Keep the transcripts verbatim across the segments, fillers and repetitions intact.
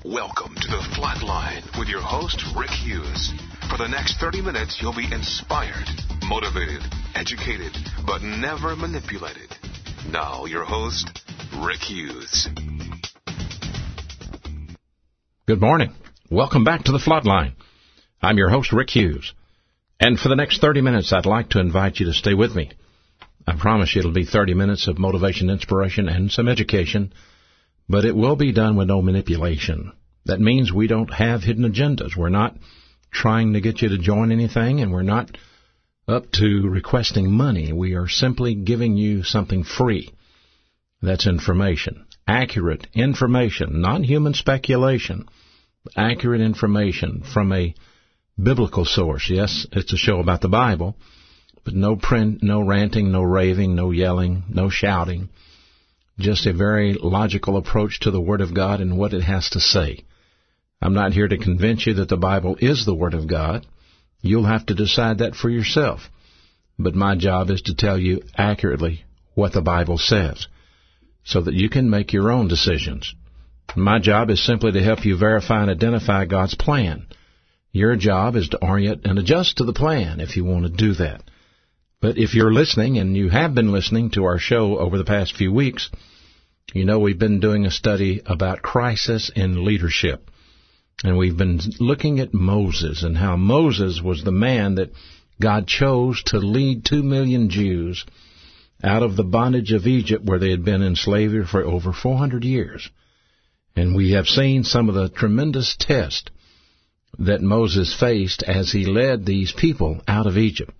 Welcome to the Flatline with your host, Rick Hughes. For the next thirty minutes, you'll be inspired, motivated, educated, but never manipulated. Now, your host, Rick Hughes. Good morning. Welcome back to the Flatline. I'm your host, Rick Hughes. And for the next thirty minutes, I'd like to invite you to stay with me. I promise you it'll be thirty minutes of motivation, inspiration, and some education, but it will be done with no manipulation. That means we don't have hidden agendas. We're not trying to get you to join anything, and we're not up to requesting money. We are simply giving you something free. That's information. Accurate information, not human speculation. Accurate information from a biblical source. Yes, it's a show about the Bible, but no print, no ranting, no raving, no yelling, no shouting. Just a very logical approach to the Word of God and what it has to say. I'm not here to convince you that the Bible is the Word of God. You'll have to decide that for yourself. But my job is to tell you accurately what the Bible says, so that you can make your own decisions. My job is simply to help you verify and identify God's plan. Your job is to orient and adjust to the plan if you want to do that. But if you're listening, and you have been listening to our show over the past few weeks, you know we've been doing a study about crisis in leadership. And we've been looking at Moses and how Moses was the man that God chose to lead two million Jews out of the bondage of Egypt, where they had been in slavery for over four hundred years. And we have seen some of the tremendous tests that Moses faced as he led these people out of Egypt,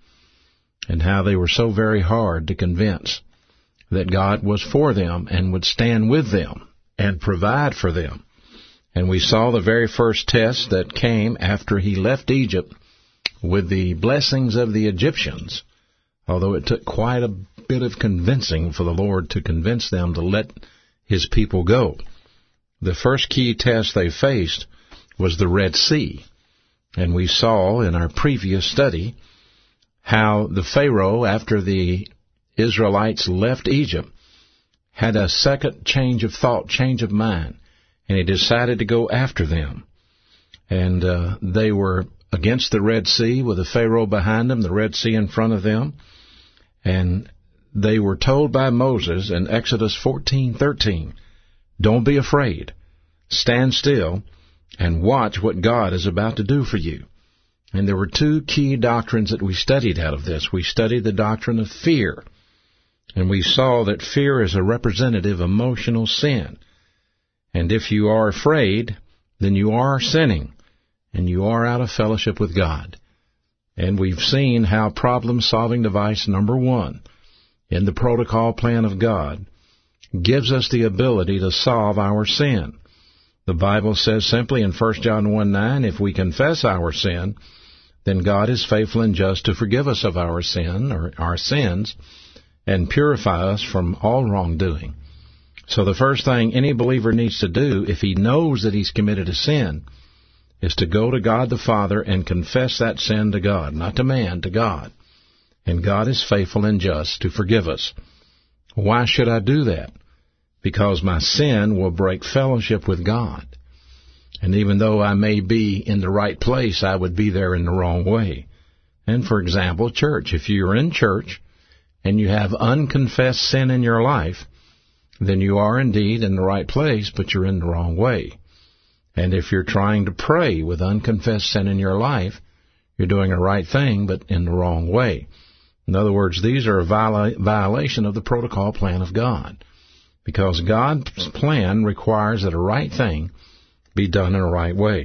and how they were so very hard to convince that God was for them and would stand with them and provide for them. And we saw the very first test that came after he left Egypt with the blessings of the Egyptians, although it took quite a bit of convincing for the Lord to convince them to let his people go. The first key test they faced was the Red Sea. And we saw in our previous study how the Pharaoh, after the Israelites left Egypt, had a second change of thought, change of mind, and he decided to go after them. And uh, they were against the Red Sea with the Pharaoh behind them, the Red Sea in front of them. And they were told by Moses in Exodus fourteen thirteen, don't be afraid, stand still, and watch what God is about to do for you. And there were two key doctrines that we studied out of this. We studied the doctrine of fear, and we saw that fear is a representative emotional sin. And if you are afraid, then you are sinning, and you are out of fellowship with God. And we've seen how problem-solving device number one in the protocol plan of God gives us the ability to solve our sin. The Bible says simply in First John one nine, if we confess our sin, then God is faithful and just to forgive us of our sin, or our sins, and purify us from all wrongdoing. So the first thing any believer needs to do, if he knows that he's committed a sin, is to go to God the Father and confess that sin to God, not to man, to God. And God is faithful and just to forgive us. Why should I do that? Because my sin will break fellowship with God. And even though I may be in the right place, I would be there in the wrong way. And for example, church. If you're in church and you have unconfessed sin in your life, then you are indeed in the right place, but you're in the wrong way. And if you're trying to pray with unconfessed sin in your life, you're doing the right thing, but in the wrong way. In other words, these are a viola- violation of the protocol plan of God, because God's plan requires that a right thing be done in a right way.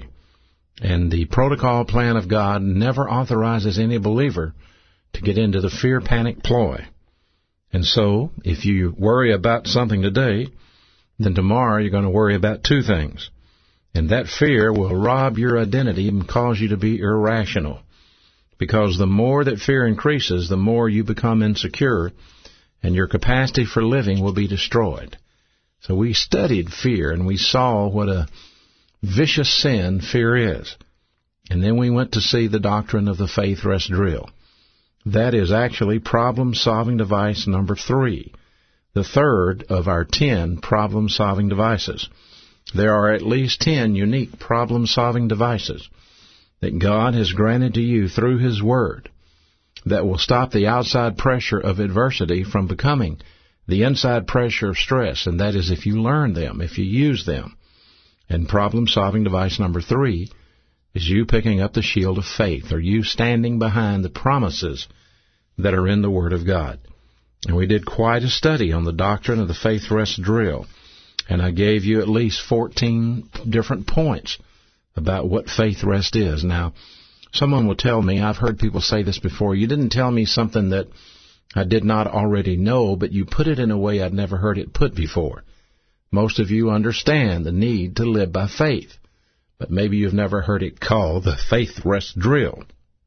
And the protocol plan of God never authorizes any believer to get into the fear, panic ploy. And so, if you worry about something today, then tomorrow you're going to worry about two things. And that fear will rob your identity and cause you to be irrational. Because the more that fear increases, the more you become insecure, and your capacity for living will be destroyed. So we studied fear, and we saw what a vicious sin fear is. And then we went to see the doctrine of the faith rest drill. That is actually problem-solving device number three, the third of our ten problem-solving devices. there are at least ten unique problem-solving devices that God has granted to you through His Word that will stop the outside pressure of adversity from becoming the inside pressure of stress, and that is if you learn them, if you use them. And problem-solving device number three is you picking up the shield of faith, or you standing behind the promises that are in the Word of God. And we did quite a study on the doctrine of the faith rest drill, and I gave you at least fourteen different points about what faith rest is. Now, someone will tell me, I've heard people say this before, you didn't tell me something that I did not already know, but you put it in a way I'd never heard it put before. Most of you understand the need to live by faith, but maybe you've never heard it called the faith rest drill.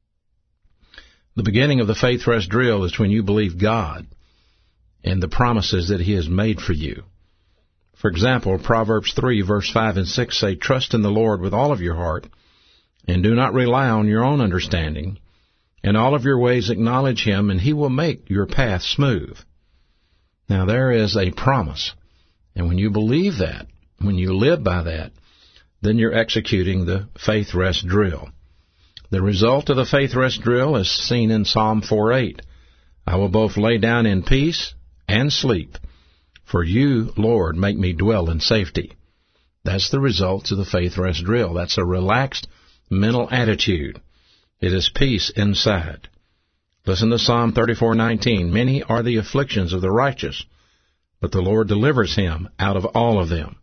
The beginning of the faith rest drill is when you believe God and the promises that He has made for you. For example, Proverbs three, verse five and six say, "Trust in the Lord with all of your heart, and do not rely on your own understanding. In all of your ways acknowledge Him, and He will make your path smooth." Now, there is a promise. And when you believe that, when you live by that, then you're executing the faith rest drill. The result of the faith rest drill is seen in Psalm four eight. "I will both lay down in peace and sleep, for you, Lord, make me dwell in safety." That's the result of the faith rest drill. That's a relaxed mental attitude. It is peace inside. Listen to Psalm thirty-four nineteen. "Many are the afflictions of the righteous, but the Lord delivers him out of all of them."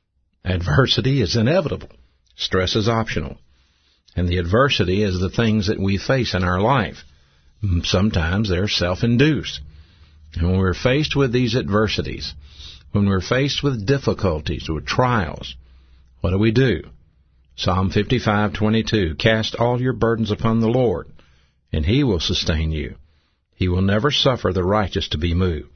Adversity is inevitable. Stress is optional. And the adversity is the things that we face in our life. Sometimes they're self-induced. And when we're faced with these adversities, when we're faced with difficulties, with trials, what do we do? Psalm fifty-five twenty-two, "Cast all your burdens upon the Lord, and He will sustain you. He will never suffer the righteous to be moved."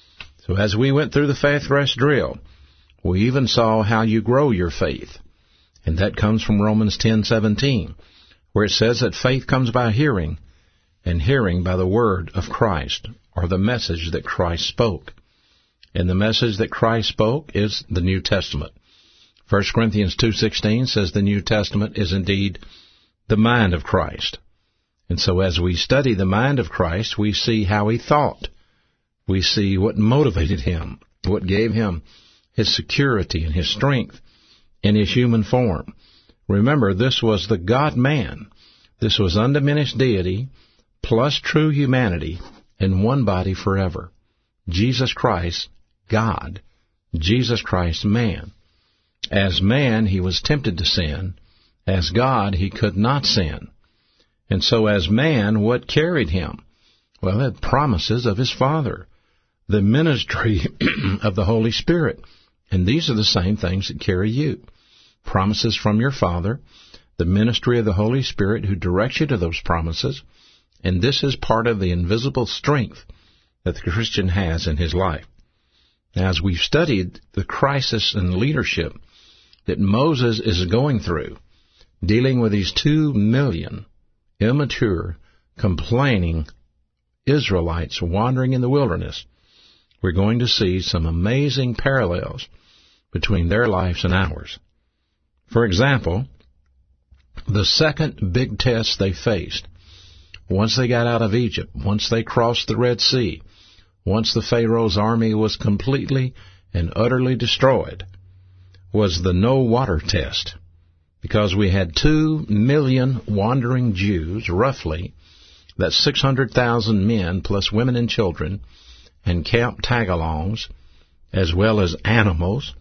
So as we went through the faith rest drill, we even saw how you grow your faith. And that comes from Romans ten seventeen, where it says that faith comes by hearing, and hearing by the word of Christ, or the message that Christ spoke. And the message that Christ spoke is the New Testament. First Corinthians two sixteen says the New Testament is indeed the mind of Christ. And so as we study the mind of Christ, we see how He thought. We see what motivated Him, what gave Him His security and His strength in His human form. Remember, this was the God-man. This was undiminished deity plus true humanity in one body forever. Jesus Christ, God. Jesus Christ, man. As man, He was tempted to sin. As God, He could not sin. And so as man, what carried Him? Well, the promises of His Father, the ministry of the Holy Spirit. And these are the same things that carry you. Promises from your Father, the ministry of the Holy Spirit who directs you to those promises, and this is part of the invisible strength that the Christian has in his life. Now, as we've studied the crisis in leadership that Moses is going through, dealing with these two million immature, complaining Israelites wandering in the wilderness, we're going to see some amazing parallels between their lives and ours. For example, the second big test they faced, once they got out of Egypt, once they crossed the Red Sea, once the Pharaoh's army was completely and utterly destroyed, was the no water test. Because we had two million wandering Jews, roughly, that's six hundred thousand men plus women and children, and camp tagalongs, as well as animals,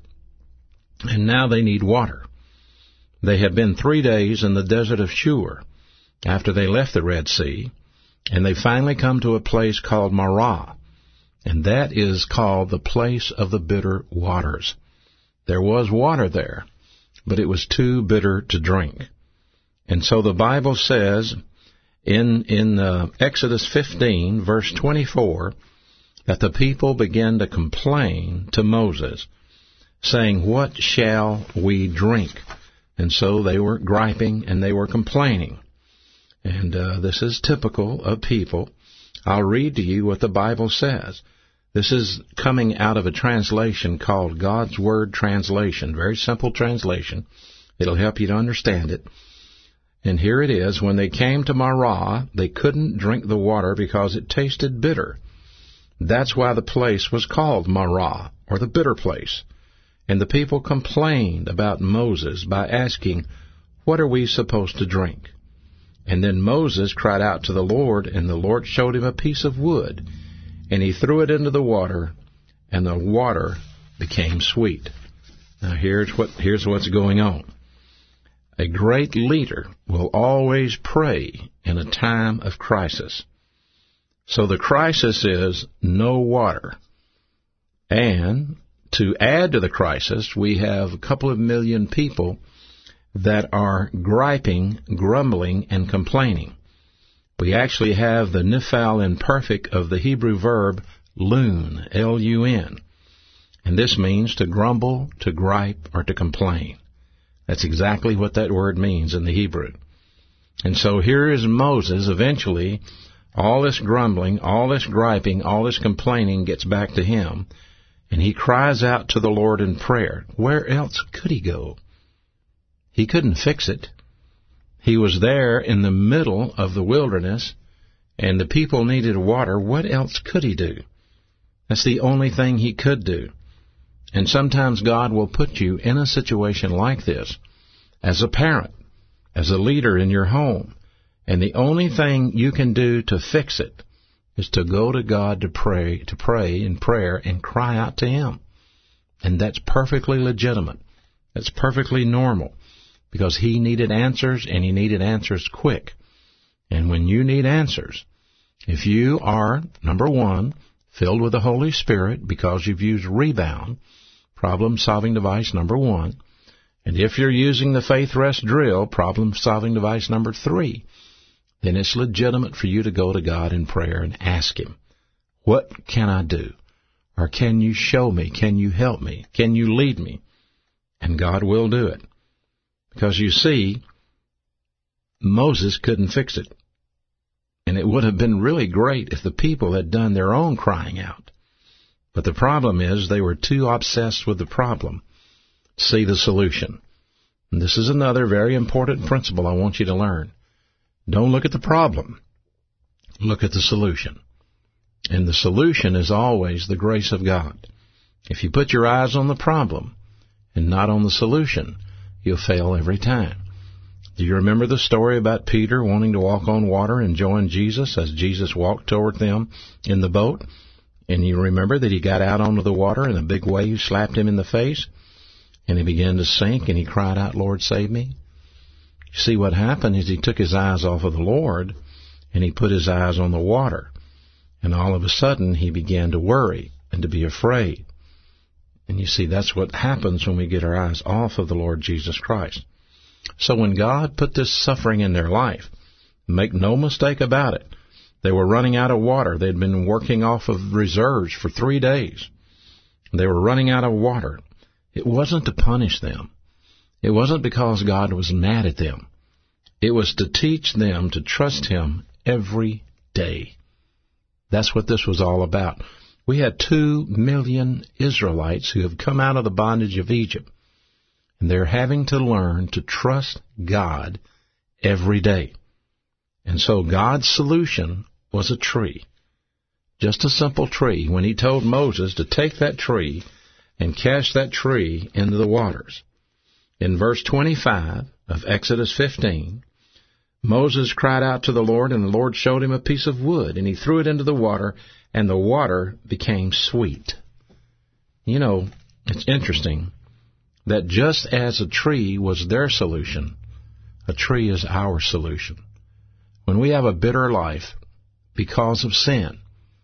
and now they need water. They had been three days in the desert of Shur after they left the Red Sea, and they finally come to a place called Marah, and that is called the place of the bitter waters. There was water there, but it was too bitter to drink. And so the Bible says in in uh, Exodus fifteen, verse twenty-four, that the people began to complain to Moses, saying, "What shall we drink?" And so they were griping and they were complaining. And uh, this is typical of people. I'll read to you what the Bible says. This is coming out of a translation called God's Word Translation. Very simple translation. It'll help you to understand it. And here it is. When they came to Marah, they couldn't drink the water because it tasted bitter. That's why the place was called Marah, or the bitter place. And the people complained about Moses by asking, "What are we supposed to drink?" And then Moses cried out to the Lord, and the Lord showed him a piece of wood. And he threw it into the water, and the water became sweet. Now here's what here's what's going on. A great leader will always pray in a time of crisis. So the crisis is no water. And to add to the crisis, we have a couple of million people that are griping, grumbling, and complaining. We actually have the nifal imperfect of the Hebrew verb lun, L U N. And this means to grumble, to gripe, or to complain. That's exactly what that word means in the Hebrew. And so here is Moses. Eventually, all this grumbling, all this griping, all this complaining gets back to him. And he cries out to the Lord in prayer. Where else could he go? He couldn't fix it. He was there in the middle of the wilderness, and the people needed water. What else could he do? That's the only thing he could do. And sometimes God will put you in a situation like this as a parent, as a leader in your home, and the only thing you can do to fix it is to go to God to pray, to pray in prayer and cry out to Him. And that's perfectly legitimate. That's perfectly normal, because He needed answers, and He needed answers quick. And when you need answers, if you are, number one, filled with the Holy Spirit because you've used Rebound, problem-solving device number one, and if you're using the Faith Rest Drill, problem-solving device number three, then it's legitimate for you to go to God in prayer and ask Him, what can I do? Or can you show me? Can you help me? Can you lead me? And God will do it. Because you see, Moses couldn't fix it. And it would have been really great if the people had done their own crying out. But the problem is they were too obsessed with the problem to see the solution. And this is another very important principle I want you to learn. Don't look at the problem. Look at the solution. And the solution is always the grace of God. If you put your eyes on the problem and not on the solution, you'll fail every time. Do you remember the story about Peter wanting to walk on water and join Jesus as Jesus walked toward them in the boat? And you remember that he got out onto the water and a big wave slapped him in the face, and he began to sink, and he cried out, "Lord, save me." You see, what happened is he took his eyes off of the Lord, and he put his eyes on the water. And all of a sudden, he began to worry and to be afraid. And you see, that's what happens when we get our eyes off of the Lord Jesus Christ. So when God put this suffering in their life, make no mistake about it, they were running out of water. They'd been working off of reserves for three days. They were running out of water. It wasn't to punish them. It wasn't because God was mad at them. It was to teach them to trust Him every day. That's what this was all about. We had two million Israelites who have come out of the bondage of Egypt, and they're having to learn to trust God every day. And so God's solution was a tree, just a simple tree, when He told Moses to take that tree and cast that tree into the waters. In verse twenty-five of Exodus fifteen, Moses cried out to the Lord, and the Lord showed him a piece of wood, and he threw it into the water, and the water became sweet. You know, it's interesting that just as a tree was their solution, a tree is our solution. When we have a bitter life because of sin,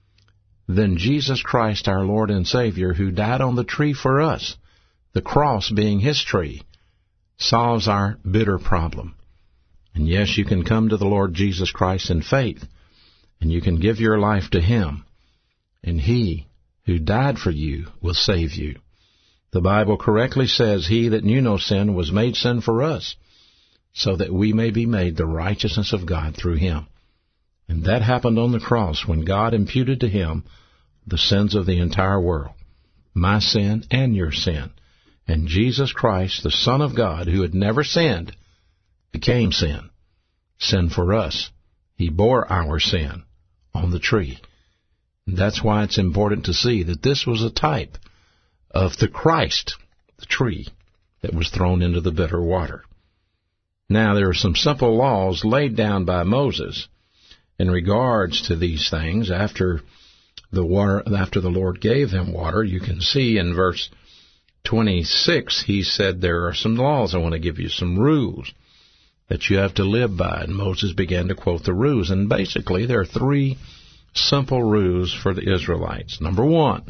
then Jesus Christ, our Lord and Savior, who died on the tree for us, the cross being His tree, solves our bitter problem. And yes, you can come to the Lord Jesus Christ in faith, and you can give your life to Him, and He who died for you will save you. The Bible correctly says, He that knew no sin was made sin for us, so that we may be made the righteousness of God through Him. And that happened on the cross when God imputed to Him the sins of the entire world, my sin and your sin. And Jesus Christ, the Son of God, who had never sinned, became sin. Sin for us. He bore our sin on the tree. And that's why it's important to see that this was a type of the Christ, the tree, that was thrown into the bitter water. Now, there are some simple laws laid down by Moses in regards to these things. After the water, after the Lord gave them water, you can see in verse twenty-six, he said, there are some laws. I want to give you some rules that you have to live by. And Moses began to quote the rules. And basically, there are three simple rules for the Israelites. Number one,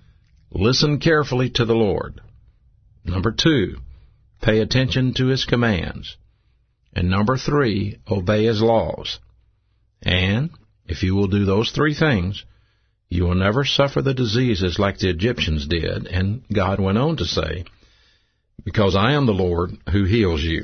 listen carefully to the Lord. Number two, pay attention to his commands. And number three, obey his laws. And if you will do those three things, you will never suffer the diseases like the Egyptians did. And God went on to say, because I am the Lord who heals you.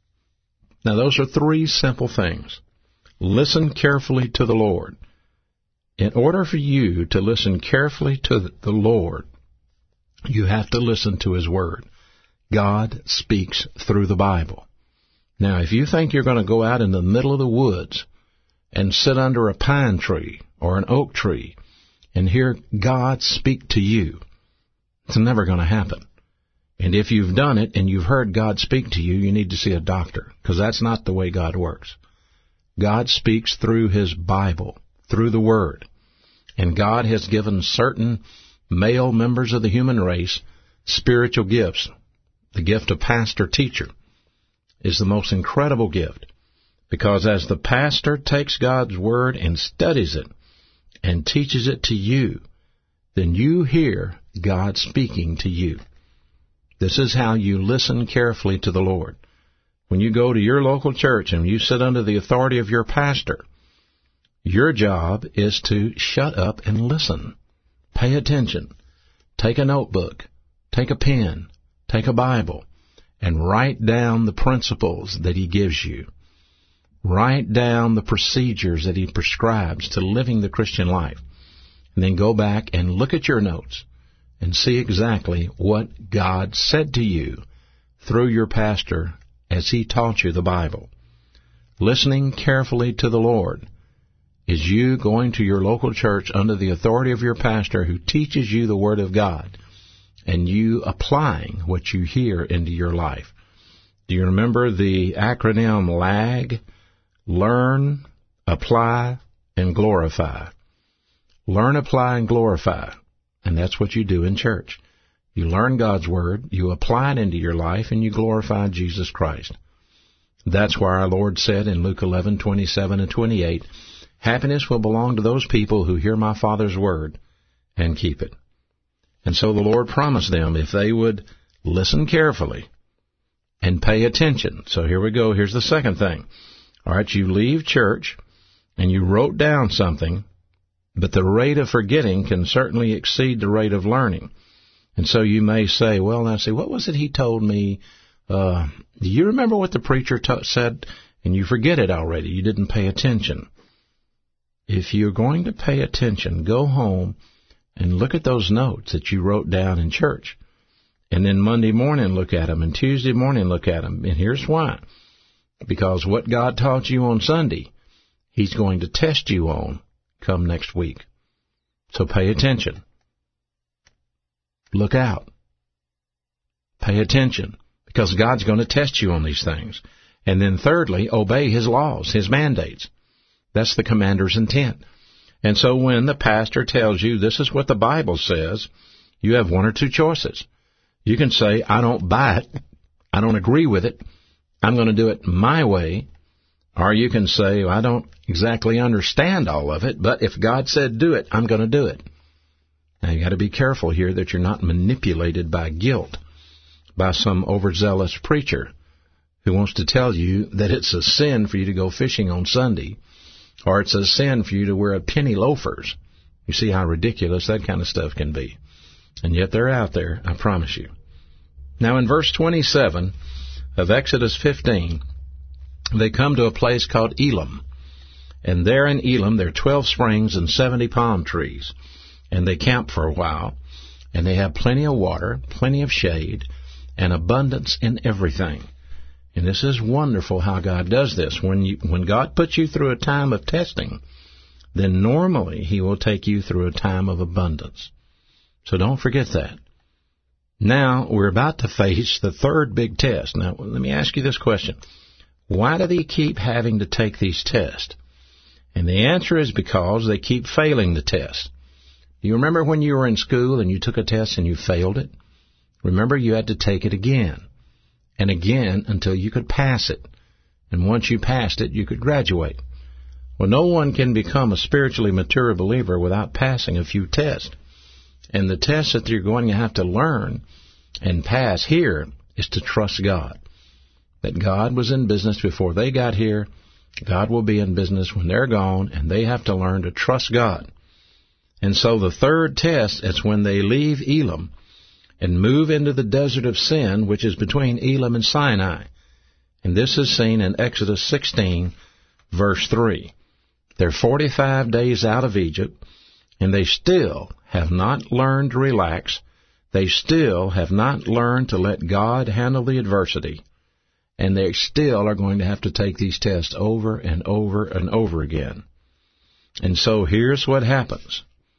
Now, those are three simple things. Listen carefully to the Lord. In order for you to listen carefully to the Lord, you have to listen to his word. God speaks through the Bible. Now, if you think you're going to go out in the middle of the woods and sit under a pine tree or an oak tree and hear God speak to you, it's never going to happen. And if you've done it and you've heard God speak to you, you need to see a doctor, because that's not the way God works. God speaks through his Bible, through the Word. And God has given certain male members of the human race spiritual gifts. The gift of pastor-teacher is the most incredible gift, because as the pastor takes God's Word and studies it and teaches it to you, then you hear God speaking to you. This is how you listen carefully to the Lord. When you go to your local church and you sit under the authority of your pastor, your job is to shut up and listen. Pay attention. Take a notebook. Take a pen. Take a Bible. And write down the principles that he gives you. Write down the procedures that he prescribes to living the Christian life. And then go back and look at your notes and see exactly what God said to you through your pastor as he taught you the Bible. Listening carefully to the Lord is you going to your local church under the authority of your pastor who teaches you the Word of God, and you applying what you hear into your life. Do you remember the acronym LAG? Learn, apply, and glorify. Learn, apply, and glorify. And that's what you do in church. You learn God's Word, you apply it into your life, and you glorify Jesus Christ. That's why our Lord said in Luke eleven, twenty-seven and twenty-eight, happiness will belong to those people who hear my Father's Word and keep it. And so the Lord promised them if they would listen carefully and pay attention. So here we go. Here's the second thing. All right, you leave church and you wrote down something, but the rate of forgetting can certainly exceed the rate of learning. And so you may say, well, now see, what was it he told me? Uh, do you remember what the preacher t- said? And you forget it already. You didn't pay attention. If you're going to pay attention, go home and look at those notes that you wrote down in church. And then Monday morning look at them, and Tuesday morning look at them. And here's why. Because what God taught you on Sunday, he's going to test you on come next week. So pay attention. Look out. Pay attention, because God's going to test you on these things. And then thirdly, obey his laws, his mandates. That's the commander's intent. And so when the pastor tells you this is what the Bible says, you have one or two choices. You can say, I don't buy it. I don't agree with it. I'm going to do it my way. Or you can say, well, I don't exactly understand all of it, but if God said do it, I'm going to do it. Now, you got to be careful here that you're not manipulated by guilt by some overzealous preacher who wants to tell you that it's a sin for you to go fishing on Sunday, or it's a sin for you to wear a penny loafers. You see how ridiculous that kind of stuff can be. And yet they're out there, I promise you. Now in verse twenty-seven of Exodus fifteen, they come to a place called Elim. And there in Elim there are twelve springs and seventy palm trees. and they camp for a while, and they have plenty of water, plenty of shade, and abundance in everything. And this is wonderful how God does this. When you, when God puts you through a time of testing, then normally He will take you through a time of abundance. So don't forget that. Now, we're about to face the third big test. Now, let me ask you this question. Why do they keep having to take these tests? And the answer is because they keep failing the test. Do you remember when you were in school and you took a test and you failed it? Remember, you had to take it again and again until you could pass it. And once you passed it, you could graduate. Well, no one can become a spiritually mature believer without passing a few tests. And the test that you're going to have to learn and pass here is to trust God. That God was in business before they got here. God will be in business when they're gone, and they have to learn to trust God. And so the third test is when they leave Elim and move into the desert of Sin, which is between Elim and Sinai. And this is seen in Exodus sixteen, verse three. They're forty-five days out of Egypt, and they still have not learned to relax. They still have not learned to let God handle the adversity. And they still are going to have to take these tests over and over and over again. And so here's what happens.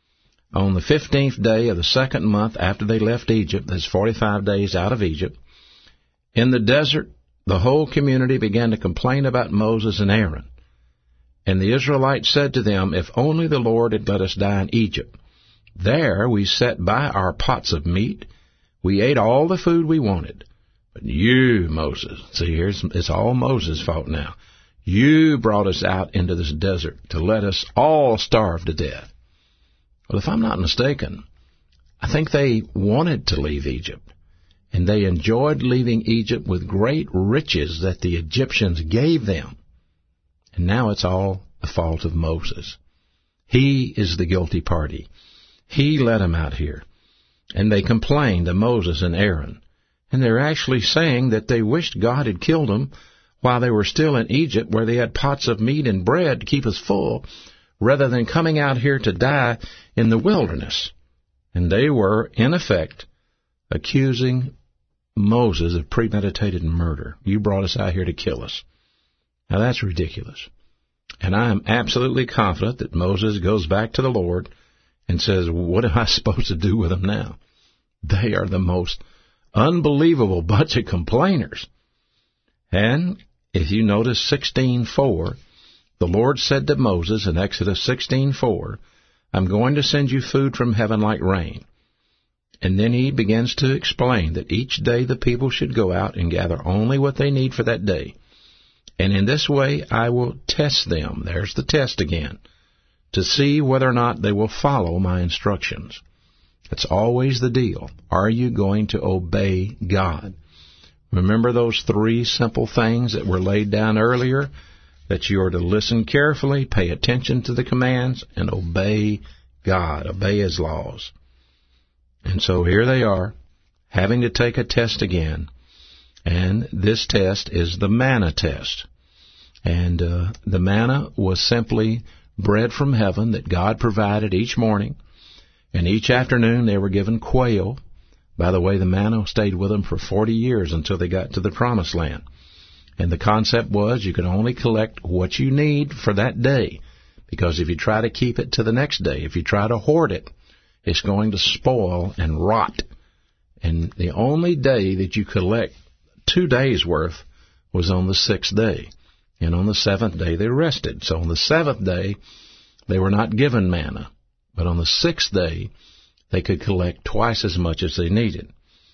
On the fifteenth day of the second month after they left Egypt, that's forty-five days out of Egypt, in the desert, the whole community began to complain about Moses and Aaron. And the Israelites said to them, if only the Lord had let us die in Egypt. There we sat by our pots of meat. We ate all the food we wanted. But you, Moses, see, here's, it's all Moses' fault now. You brought us out into this desert to let us all starve to death. Well, if I'm not mistaken, I think they wanted to leave Egypt, and they enjoyed leaving Egypt with great riches that the Egyptians gave them. And now it's all the fault of Moses. He is the guilty party. He let them out here. And they complained to Moses and Aaron. And they're actually saying that they wished God had killed them while they were still in Egypt, where they had pots of meat and bread to keep us full, rather than coming out here to die in the wilderness. And they were, in effect, accusing Moses of premeditated murder. You brought us out here to kill us. Now that's ridiculous. And I am absolutely confident that Moses goes back to the Lord and says, what am I supposed to do with them now? They are the most unbelievable bunch of complainers. And if you notice sixteen four, the Lord said to Moses in Exodus sixteen four, I'm going to send you food from heaven like rain. And then he begins to explain that each day the people should go out and gather only what they need for that day. And in this way I will test them, there's the test again, to see whether or not they will follow my instructions. That's always the deal. Are you going to obey God? Remember those three simple things that were laid down earlier? That you are to listen carefully, pay attention to the commands, and obey God, obey His laws. And so here they are, having to take a test again. And this test is the manna test. And uh, the manna was simply bread from heaven that God provided each morning. And each afternoon they were given quail. By the way, the manna stayed with them for forty years until they got to the Promised Land. And the concept was you could only collect what you need for that day. Because if you try to keep it to the next day, if you try to hoard it, it's going to spoil and rot. And the only day that you collect two days' worth was on the sixth day. And on the seventh day they rested. So on the seventh day they were not given manna. But on the sixth day they could collect twice as much as they needed.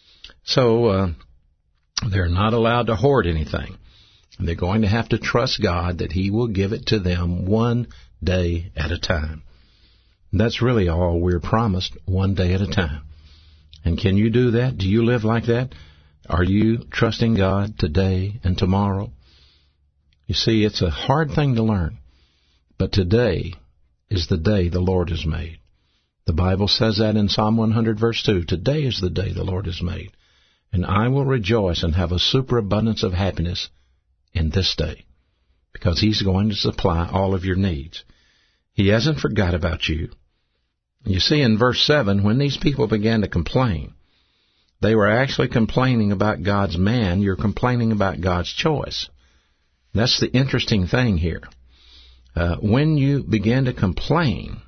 So uh, they're not allowed to hoard anything. And they're going to have to trust God that He will give it to them one day at a time. And that's really all we're promised, one day at a time. And can you do that? Do you live like that? Are you trusting God today and tomorrow? You see, it's a hard thing to learn. But today is the day the Lord has made. The Bible says that in Psalm one hundred, verse two. Today is the day the Lord has made. And I will rejoice and have a superabundance of happiness in this day, because He's going to supply all of your needs. He hasn't forgot about you. You see, in verse seven, when these people began to complain, they were actually complaining about God's man. You're complaining about God's choice. That's the interesting thing here. Uh, when you begin to complain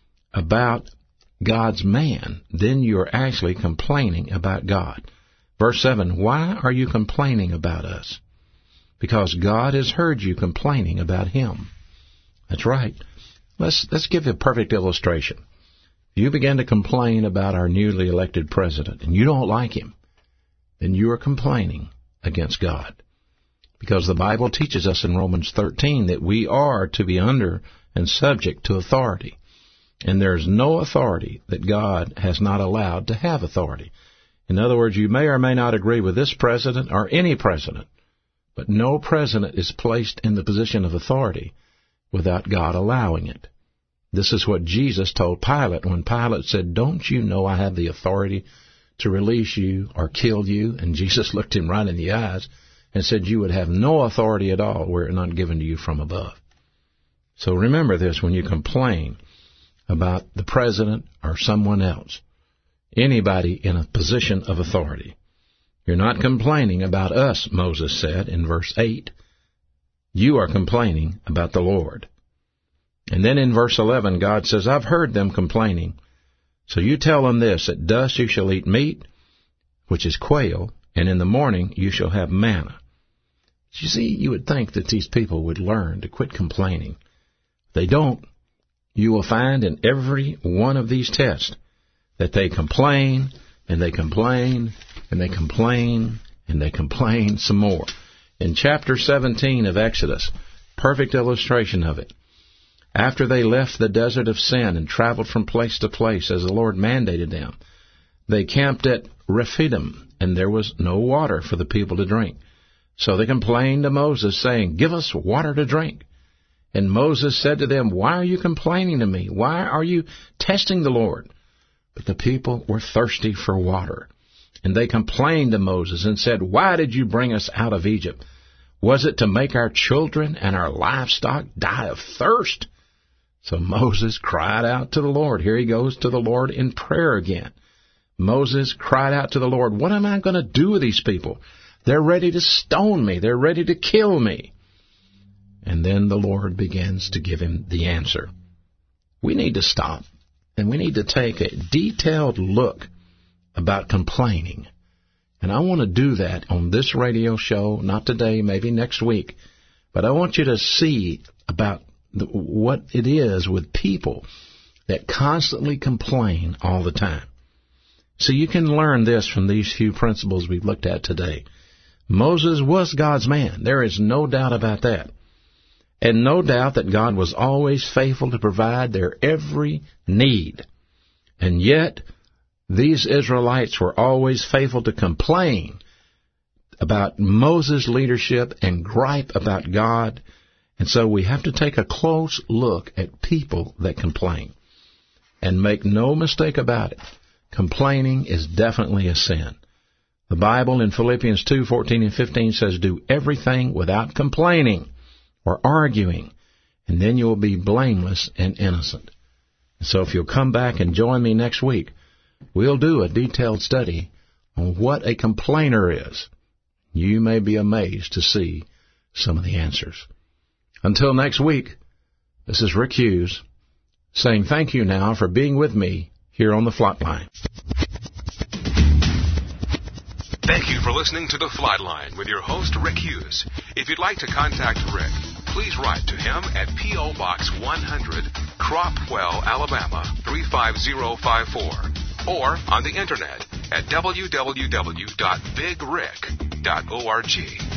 about God's man, then you're actually complaining about God. Verse seven, why are you complaining about us? Because God has heard you complaining about Him. That's right. Let's, let's give you a perfect illustration. You begin to complain about our newly elected president, and you don't like him, then you are complaining against God. Because the Bible teaches us in Romans thirteen that we are to be under and subject to authority. And there's no authority that God has not allowed to have authority. In other words, you may or may not agree with this president or any president, but no president is placed in the position of authority without God allowing it. This is what Jesus told Pilate when Pilate said, don't you know I have the authority to release you or kill you? And Jesus looked him right in the eyes and said, you would have no authority at all were it not given to you from above. So remember this when you complain about the president or someone else, anybody in a position of authority. You're not complaining about us, Moses said in verse eight. You are complaining about the Lord. And then in verse eleven, God says, I've heard them complaining. So you tell them this, at dusk you shall eat meat, which is quail, and in the morning you shall have manna. You see, you would think that these people would learn to quit complaining. If they don't, you will find in every one of these tests that they complain, and they complain, and they complain, and they complain some more. In chapter seventeen of Exodus, perfect illustration of it. After they left the desert of sin and traveled from place to place as the Lord mandated them, they camped at Rephidim, and there was no water for the people to drink. So they complained to Moses, saying, give us water to drink. And Moses said to them, why are you complaining to me? Why are you testing the Lord? But the people were thirsty for water. And they complained to Moses and said, why did you bring us out of Egypt? Was it to make our children and our livestock die of thirst? So Moses cried out to the Lord. Here he goes to the Lord in prayer again. Moses cried out to the Lord, what am I going to do with these people? They're ready to stone me. They're ready to kill me. And then the Lord begins to give him the answer. We need to stop, and we need to take a detailed look about complaining. And I want to do that on this radio show, not today, maybe next week. But I want you to see about the, what it is with people that constantly complain all the time. So you can learn this from these few principles we've looked at today. Moses was God's man. There is no doubt about that. And no doubt that God was always faithful to provide their every need. And yet, these Israelites were always faithful to complain about Moses' leadership and gripe about God. And so we have to take a close look at people that complain. And make no mistake about it, complaining is definitely a sin. The Bible in Philippians two fourteen and fifteen says, do everything without complaining or arguing, and then you will be blameless and innocent. So if you'll come back and join me next week, we'll do a detailed study on what a complainer is. You may be amazed to see some of the answers. Until next week, this is Rick Hughes saying thank you now for being with me here on the Flatline. Thank you for listening to The Flatline with your host, Rick Hughes. If you'd like to contact Rick, please write to him at P O. Box one hundred, Cropwell, Alabama, three five zero five four, or on the Internet at w w w dot big rick dot org.